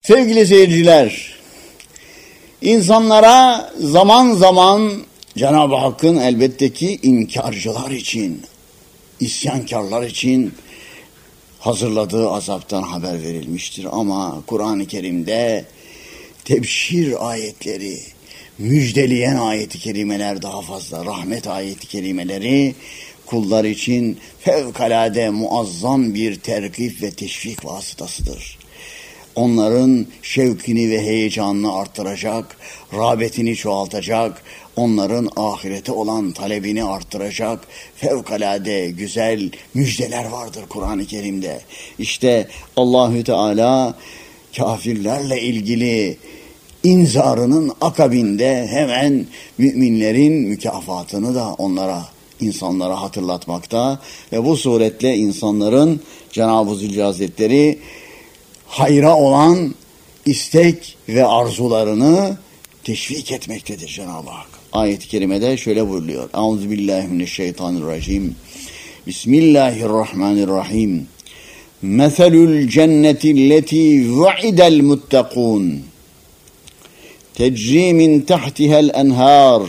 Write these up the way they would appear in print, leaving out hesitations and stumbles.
Sevgili seyirciler, insanlara zaman zaman Cenab-ı Hakk'ın elbette ki inkarcılar için, isyankarlar için hazırladığı azaptan haber verilmiştir. Ama Kur'an-ı Kerim'de tebşir ayetleri, müjdeleyen ayet-i kerimeler daha fazla, rahmet ayet-i kerimeleri kullar için fevkalade muazzam bir tergip ve teşvik vasıtasıdır. Onların şevkini ve heyecanını arttıracak, rağbetini çoğaltacak, onların ahirete olan talebini arttıracak fevkalade güzel müjdeler vardır Kur'an-ı Kerim'de. İşte Allahü Teala kafirlerle ilgili inzarının akabinde hemen müminlerin mükafatını da insanlara hatırlatmakta ve bu suretle insanların Cenab-ı Zülcelal Hazretleri hayra olan istek ve arzularını teşvik etmektedir Cenab-ı Hak. Ayet-i kerimede şöyle buyuruyor. Euzubillahimineşşeytanirracim. Bismillahirrahmanirrahim. Meselul cennetilleti vu'idel muttakun. Tecri min tahtihel enhar.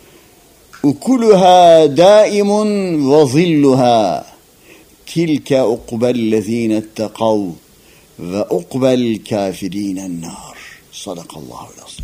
Ukuluha daimun ve zilluha. Tilke ukbellezine ettekav. Ve ukbel kafirinen nar. Sadakallahu lazım.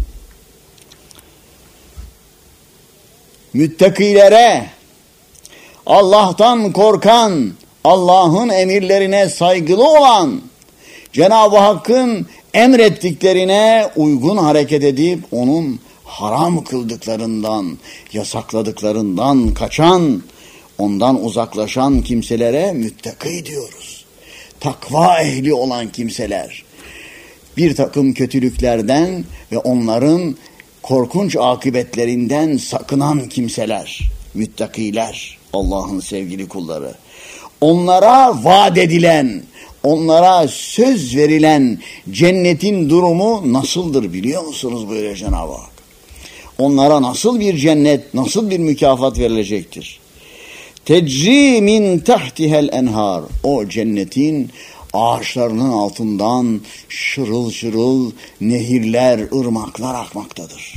Müttakilere, Allah'tan korkan, Allah'ın emirlerine saygılı olan, Cenab-ı Hakk'ın emrettiklerine uygun hareket edip onun haram kıldıklarından, yasakladıklarından kaçan, ondan uzaklaşan kimselere müttaki diyoruz. Takva ehli olan kimseler, bir takım kötülüklerden ve onların korkunç akıbetlerinden sakınan kimseler, müttakiler, Allah'ın sevgili kulları. Onlara vaat edilen, onlara söz verilen cennetin durumu nasıldır biliyor musunuz buyuruyor Cenab-ı Hak. Onlara nasıl bir cennet, nasıl bir mükafat verilecektir? Tecri min tahtihel enhar. O cennetin ağaçlarının altından şırıl şırıl nehirler, ırmaklar akmaktadır.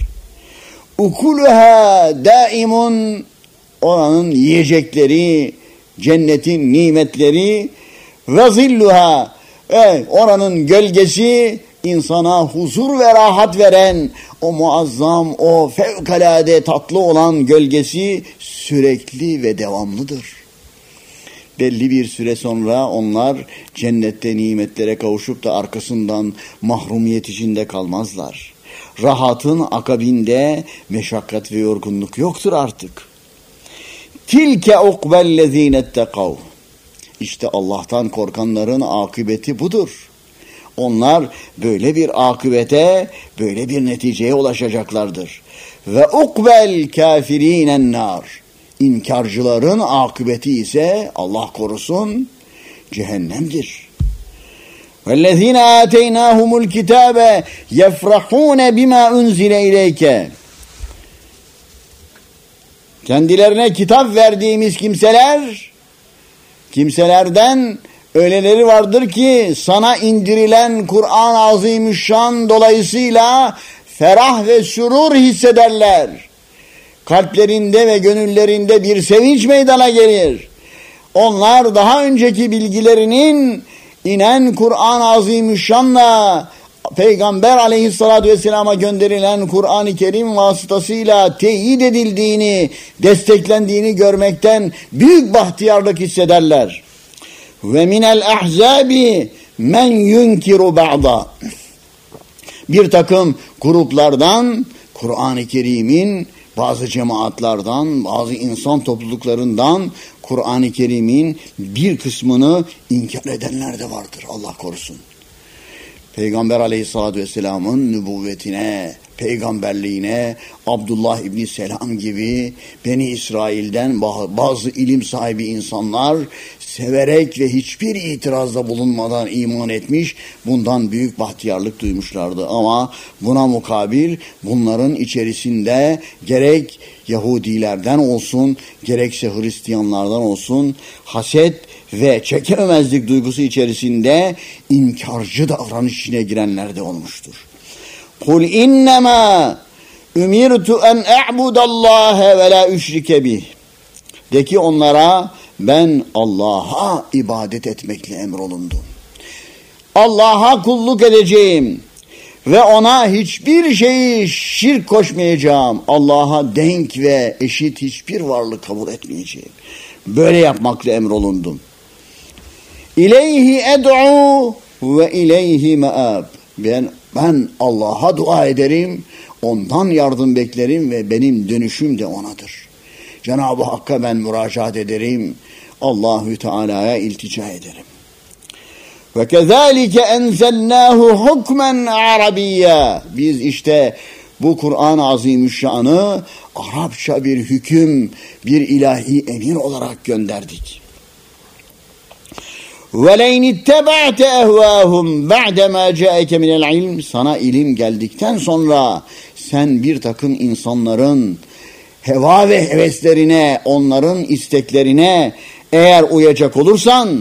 Ukuluha daimun. Oranın yiyecekleri, cennetin nimetleri ve zilluha. Oranın gölgesi insana huzur ve rahat veren o muazzam, o fevkalade tatlı olan gölgesi sürekli ve devamlıdır. Belli bir süre sonra onlar cennette nimetlere kavuşup da arkasından mahrumiyet içinde kalmazlar. Rahatın akabinde meşakkat ve yorgunluk yoktur artık. Tilke ukbellezine ettekav. İşte Allah'tan korkanların akıbeti budur. Onlar böyle bir akıbete, böyle bir neticeye ulaşacaklardır. Ve ukbel kafirinen nar. İnkarcıların akıbeti ise Allah korusun cehennemdir. وَالَّذ۪ينَ آتَيْنَاهُمُ الْكِتَابَ يَفْرَحُونَ بِمَا اُنْزِلَ اِلَيْكَ. Kendilerine kitap verdiğimiz kimselerden öyleleri vardır ki sana indirilen Kur'an-ı Azimüşşan dolayısıyla ferah ve sürur hissederler. Kalplerinde ve gönüllerinde bir sevinç meydana gelir. Onlar daha önceki bilgilerinin inen Kur'an-ı Azimüşşan'la Peygamber aleyhissalatü vesselama gönderilen Kur'an-ı Kerim vasıtasıyla teyit edildiğini, desteklendiğini görmekten büyük bahtiyarlık hissederler. Ve minel ahzabi men yunkiru ba'da. Bir takım gruplardan Kur'an-ı Kerim'in, bazı cemaatlardan, bazı insan topluluklarından Kur'an-ı Kerim'in bir kısmını inkar edenler de vardır. Allah korusun. Peygamber aleyhissalatü vesselamın nübüvvetine, peygamberliğine, Abdullah İbni Selam gibi Beni İsrail'den bazı ilim sahibi insanlar severek ve hiçbir itirazda bulunmadan iman etmiş, bundan büyük bahtiyarlık duymuşlardı. Ama buna mukabil bunların içerisinde gerek Yahudilerden olsun, gerekse Hristiyanlardan olsun haset ve çekememezlik duygusu içerisinde inkarcı davranış içine girenler de olmuştur. Kul innema umirtu en a'budallaha ve la üşrike bih. De ki onlara, ben Allah'a ibadet etmekle emrolundum. Allah'a kulluk edeceğim ve ona hiçbir şeyi şirk koşmayacağım. Allah'a denk ve eşit hiçbir varlık kabul etmeyeceğim. Böyle yapmakla emrolundum. İleyhi ed'u ve ileyhi me'ab. Ben Allah'a dua ederim, ondan yardım beklerim ve benim dönüşüm de onadır. Cenab-ı Hakk'a ben müracaat ederim, Allahü Teala'ya iltica ederim. Ve kezalike enzelnahu hukmen arabiyya. Biz işte bu Kur'an-ı Azimüşşan'ı Arapça bir hüküm, bir ilahi emir olarak gönderdik. وَلَيْنِ اتَّبَعْتَ اَهْوَاهُمْ بَعْدَمَا جَاءَكَ مِنَ الْعِلْمِ. Sana ilim geldikten sonra sen bir takım insanların heva ve heveslerine, onların isteklerine eğer uyacak olursan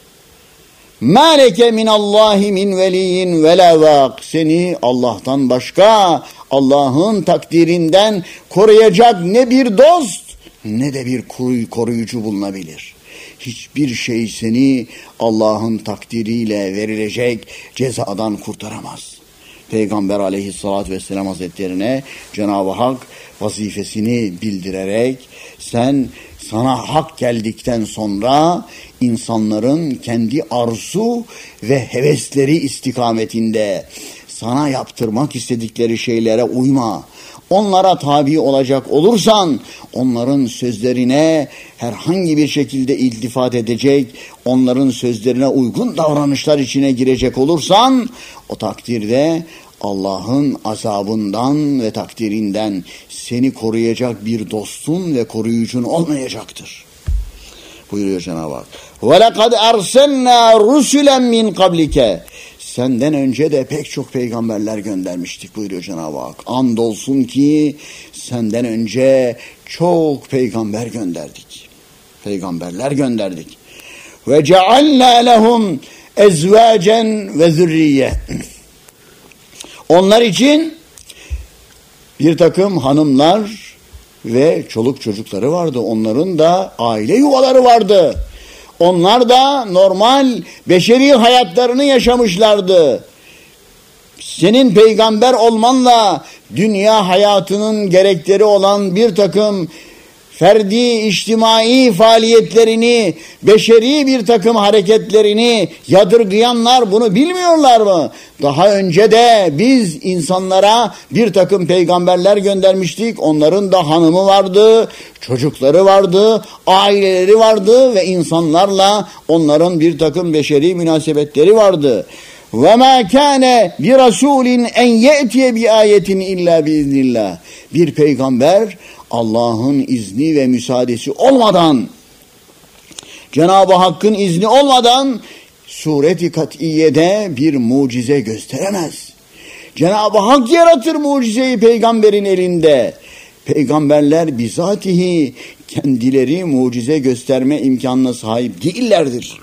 مَا لَكَ مِنَ اللّٰهِ مِنْ وَلِيٍّ وَلَا وَاقٍ. Seni Allah'tan başka, Allah'ın takdirinden koruyacak ne bir dost ne de bir koruyucu bulunabilir. Hiçbir şey seni Allah'ın takdiriyle verilecek cezadan kurtaramaz. Peygamber aleyhissalatü vesselam hazretlerine Cenab-ı Hak vazifesini bildirerek sana hak geldikten sonra insanların kendi arzu ve hevesleri istikametinde sana yaptırmak istedikleri şeylere uyma. Onlara tabi olacak olursan, onların sözlerine herhangi bir şekilde iltifat edecek, onların sözlerine uygun davranışlar içine girecek olursan, o takdirde Allah'ın azabından ve takdirinden seni koruyacak bir dostun ve koruyucun olmayacaktır. Buyuruyor Cenab-ı Hak. وَلَقَدْ أَرْسَلْنَا رُسُلًا مِنْ قَبْلِكَ. Senden önce de pek çok peygamberler göndermiştik buyuruyor Cenab-ı Hak. Andolsun ki senden önce çok peygamber gönderdik. Peygamberler gönderdik. Ve cealna lehum ezvacen ve zürriye. Onlar için bir takım hanımlar ve çoluk çocukları vardı. Onların da aile yuvaları vardı. Onlar da normal beşeri hayatlarını yaşamışlardı. Senin peygamber olmanla dünya hayatının gerekleri olan bir takım ferdi, içtimai faaliyetlerini, beşeri bir takım hareketlerini yadırgayanlar bunu bilmiyorlar mı? Daha önce de biz insanlara bir takım peygamberler göndermiştik. Onların da hanımı vardı, çocukları vardı, aileleri vardı ve insanlarla onların bir takım beşeri münasebetleri vardı. وَمَا كَانَ بِرَسُولٍ اَنْ يَأْتِيَ بِآيَةٍ اِلَّا بِاِذْنِ اللّٰهِ. Bir peygamber Allah'ın izni ve müsaadesi olmadan, Cenab-ı Hakk'ın izni olmadan sureti kat'iyede bir mucize gösteremez. Cenab-ı Hak yaratır mucizeyi peygamberin elinde. Peygamberler bizatihi kendileri mucize gösterme imkanına sahip değillerdir.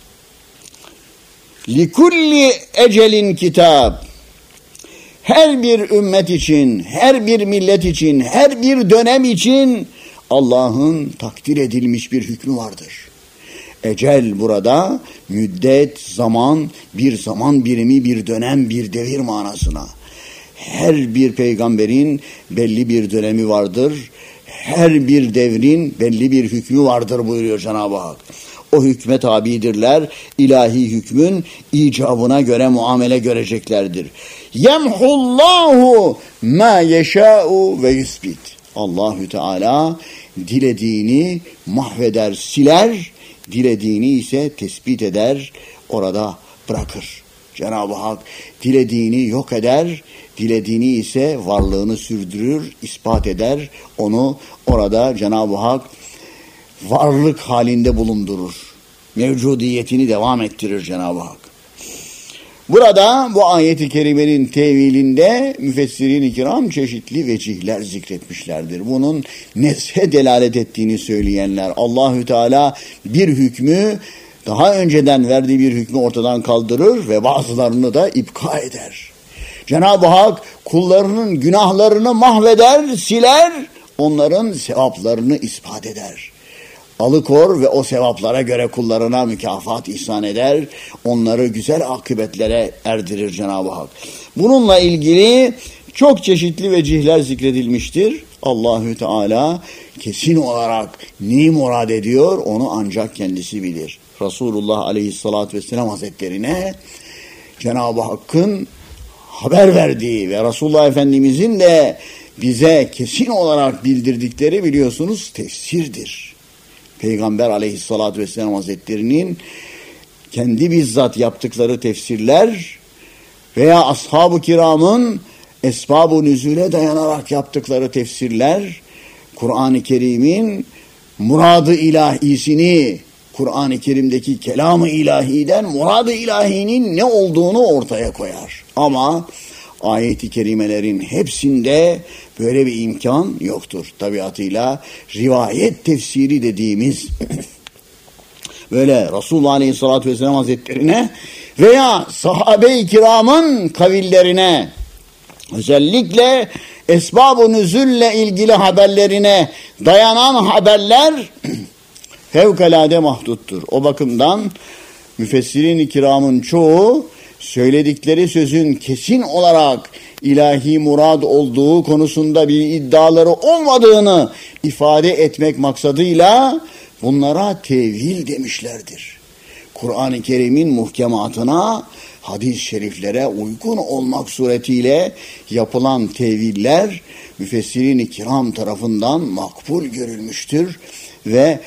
لِكُلِّ ecelin kitab. Her bir ümmet için, her bir millet için, her bir dönem için Allah'ın takdir edilmiş bir hükmü vardır. Ecel burada müddet, zaman, bir zaman birimi, bir dönem, bir devir manasına. Her bir peygamberin belli bir dönemi vardır. Her bir devrin belli bir hükmü vardır buyuruyor Cenab-ı Hak. O hükme tabidirler. İlahi hükmün icabına göre muamele göreceklerdir. Yemhullahu ma yeşâ'u ve yusbit. Allahü Teala dilediğini mahveder, siler, dilediğini ise tespit eder, orada bırakır. Cenab-ı Hak dilediğini yok eder, dilediğini ise varlığını sürdürür, ispat eder. Onu orada Cenab-ı Hak varlık halinde bulundurur. Mevcudiyetini devam ettirir Cenab-ı Hak. Burada bu ayet-i kerimenin tevilinde müfessirin-i kiram çeşitli vecihler zikretmişlerdir. Bunun neshe delalet ettiğini söyleyenler, Allahü Teala bir hükmü daha önceden verdiği bir hükmü ortadan kaldırır ve bazılarını da ipka eder. Cenab-ı Hak kullarının günahlarını mahveder, siler, onların sevaplarını ispat eder. Alıkor ve o sevaplara göre kullarına mükafat ihsan eder, onları güzel akıbetlere erdirir Cenab-ı Hak. Bununla ilgili çok çeşitli vecihler zikredilmiştir. Allahü Teala kesin olarak neyi murad ediyor onu ancak kendisi bilir. Resulullah Aleyhisselatü Vesselam Hazretlerine Cenab-ı Hakk'ın haber verdiği ve Resulullah Efendimizin de bize kesin olarak bildirdikleri biliyorsunuz tefsirdir. Peygamber Aleyhisselatü Vesselam Hazretlerinin kendi bizzat yaptıkları tefsirler veya ashab-ı kiramın esbab-ı nüzule dayanarak yaptıkları tefsirler, Kur'an-ı Kerim'in murad-ı ilahisini, Kur'an-ı Kerim'deki kelam-ı ilahiden murad-ı ilahinin ne olduğunu ortaya koyar. Ama ayet-i kerimelerin hepsinde böyle bir imkan yoktur. Tabiatıyla rivayet tefsiri dediğimiz böyle Resulullah Aleyhisselatü Vesselam Hazretlerine veya sahabe-i kiramın kavillerine, özellikle esbab-ı nüzülle ilgili haberlerine dayanan haberler fevkalade mahduttur. O bakımdan müfessirin-i kiramın çoğu söyledikleri sözün kesin olarak ilahi murad olduğu konusunda bir iddiaları olmadığını ifade etmek maksadıyla bunlara tevil demişlerdir. Kur'an-ı Kerim'in muhkematına, hadis-i şeriflere uygun olmak suretiyle yapılan teviller müfessirin-i kiram tarafından makbul görülmüştür ve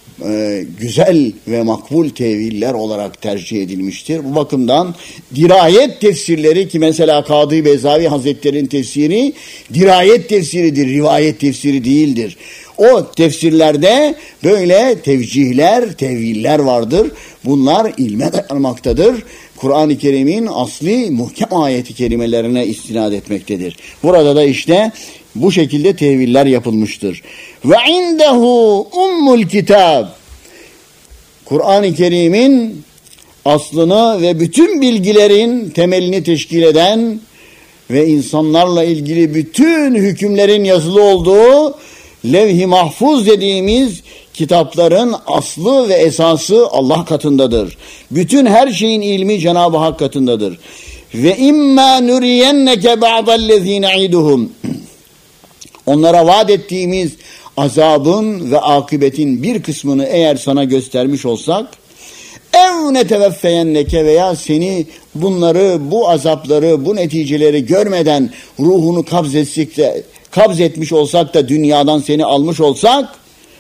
güzel ve makbul teviller olarak tercih edilmiştir. Bu bakımdan dirayet tefsirleri ki mesela Kadı Bezavi Hazretleri'nin tefsiri dirayet tefsiridir, rivayet tefsiri değildir. O tefsirlerde böyle tevcihler, teviller vardır. Bunlar ilme dayanmaktadır. Kur'an-ı Kerim'in asli muhkem ayeti kerimelerine istinad etmektedir. Burada da işte bu şekilde teviller yapılmıştır. Ve indehu ummul kitab. Kur'an-ı Kerim'in aslını ve bütün bilgilerin temelini teşkil eden ve insanlarla ilgili bütün hükümlerin yazılı olduğu levh-i mahfuz dediğimiz kitapların aslı ve esası Allah katındadır. Bütün her şeyin ilmi Cenab-ı Hak katındadır. Ve imma nuriyenneke ba'dallezî ne'iduhum. Onlara vaat ettiğimiz azabın ve akıbetin bir kısmını eğer sana göstermiş olsak, ev neteveffeyenneke veya seni bunları, bu azapları, bu neticeleri görmeden ruhunu kabzetmiş olsak da dünyadan seni almış olsak,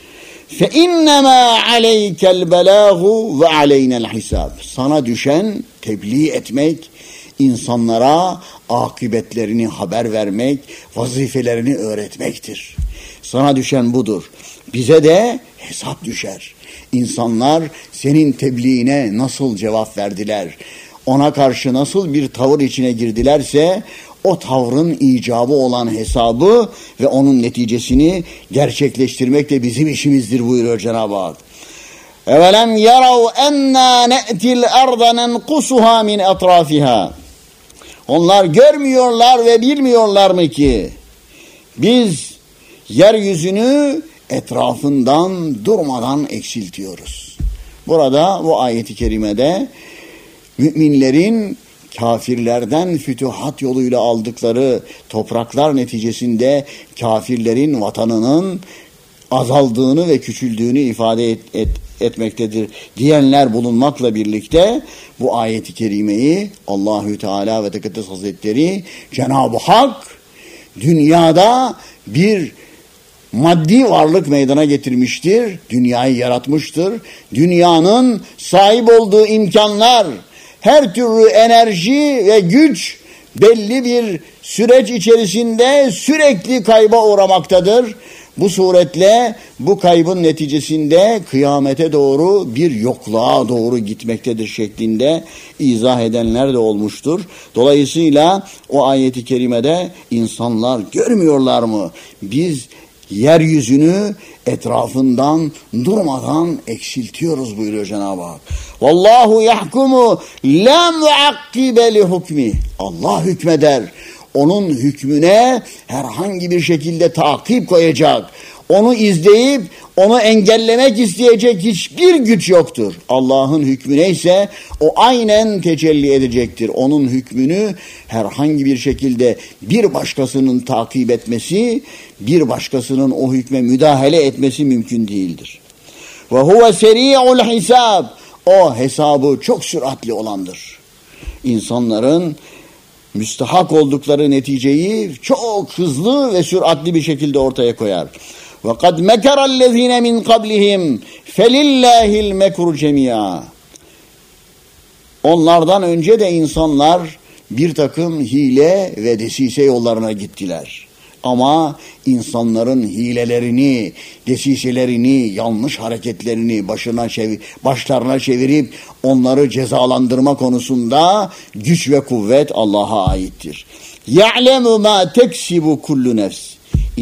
fe innema aleykel belâhu ve aleynel hisab. Sana düşen tebliğ etmek, insanlara akıbetlerini haber vermek, vazifelerini öğretmektir. Sana düşen budur. Bize de hesap düşer. İnsanlar senin tebliğine nasıl cevap verdiler, ona karşı nasıl bir tavır içine girdilerse, o tavrın icabı olan hesabı ve onun neticesini gerçekleştirmek de bizim işimizdir buyuruyor Cenab-ı Hak. Evelem yarav enna ne'til arda nenkusuha min etrafiha. Onlar görmüyorlar ve bilmiyorlar mı ki biz yeryüzünü etrafından durmadan eksiltiyoruz. Burada bu ayeti kerimede müminlerin kafirlerden fütühat yoluyla aldıkları topraklar neticesinde kafirlerin vatanının azaldığını ve küçüldüğünü ifade etmektedir diyenler bulunmakla birlikte bu ayeti kerimeyi Allahü Teala ve Tekaddes Hazretleri Cenab-ı Hak dünyada bir maddi varlık meydana getirmiştir. Dünyayı yaratmıştır. Dünyanın sahip olduğu imkanlar, her türlü enerji ve güç belli bir süreç içerisinde sürekli kayba uğramaktadır. Bu suretle bu kaybın neticesinde kıyamete doğru bir yokluğa doğru gitmektedir şeklinde izah edenler de olmuştur. Dolayısıyla o ayeti kerimede insanlar görmüyorlar mı? Biz yeryüzünü etrafından durmadan eksiltiyoruz buyuruyor Cenab-ı Hak. Vallahu yahkumu la muakkibe li hukmi. Allah hükmeder. Onun hükmüne herhangi bir şekilde takip koyacak, onu izleyip onu engellemek isteyecek hiçbir güç yoktur. Allah'ın hükmü neyse o aynen tecelli edecektir. Onun hükmünü herhangi bir şekilde bir başkasının takip etmesi, bir başkasının o hükme müdahale etmesi mümkün değildir. Ve huve seri'ul hisab. O hesabı çok süratli olandır. İnsanların müstahak oldukları neticeyi çok hızlı ve süratli bir şekilde ortaya koyar. وَقَدْ مَكَرَ الَّذ۪ينَ مِنْ قَبْلِهِمْ فَلِلَّهِ الْمَكْرُ جَمِيعًا. Onlardan önce de insanlar bir takım hile ve desise yollarına gittiler. Ama insanların hilelerini, desiselerini, yanlış hareketlerini başlarına çevirip onları cezalandırma konusunda güç ve kuvvet Allah'a aittir. يَعْلَمُ مَا تَكْسِبُ كُلُّ نَفْسٍ.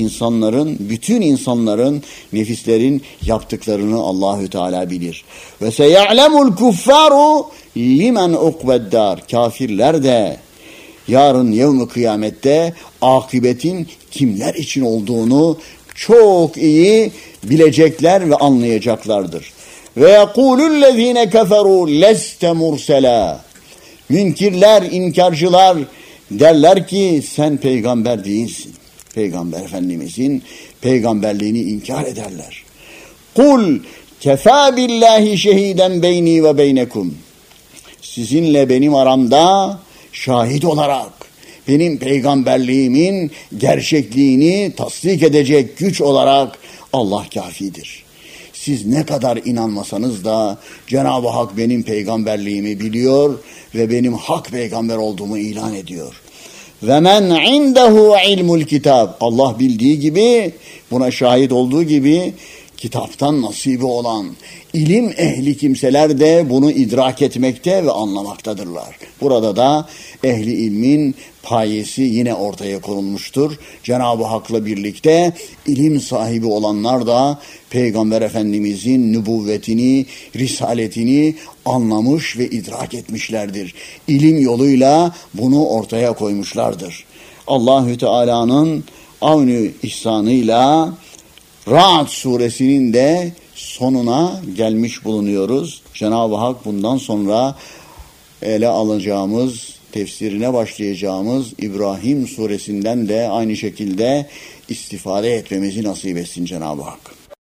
Bütün insanların, nefislerin yaptıklarını Allahü Teala bilir. Ve seyalemul kuffaru limen ukbeddar. Kafirler de yarın yevm-i kıyamette akıbetin kimler için olduğunu çok iyi bilecekler ve anlayacaklardır. Ve yekulüllezine keferu leste mursela. Münkirler, inkarcılar derler ki sen peygamber değilsin. Peygamber Efendimizin peygamberliğini inkar ederler. Kul kefâ billahi şehiden beyni ve beynekum. Sizinle benim aramda şahit olarak benim peygamberliğimin gerçekliğini tasdik edecek güç olarak Allah kafidir. Siz ne kadar inanmasanız da Cenab-ı Hak benim peygamberliğimi biliyor ve benim hak peygamber olduğumu ilan ediyor. Ve men indehu ilmul kitab. Allah bildiği gibi, buna şahit olduğu gibi kitaptan nasibi olan ilim ehli kimseler de bunu idrak etmekte ve anlamaktadırlar. Burada da ehli ilmin payesi yine ortaya konulmuştur. Cenab-ı Hak'la birlikte ilim sahibi olanlar da Peygamber Efendimizin nübüvvetini, risaletini anlamış ve idrak etmişlerdir. İlim yoluyla bunu ortaya koymuşlardır. Allahü Teala'nın avnü ihsanıyla Ra'd suresinin de sonuna gelmiş bulunuyoruz. Cenab-ı Hak bundan sonra ele alacağımız, tefsirine başlayacağımız İbrahim suresinden de aynı şekilde istifade etmemizi nasip etsin Cenab-ı Hak.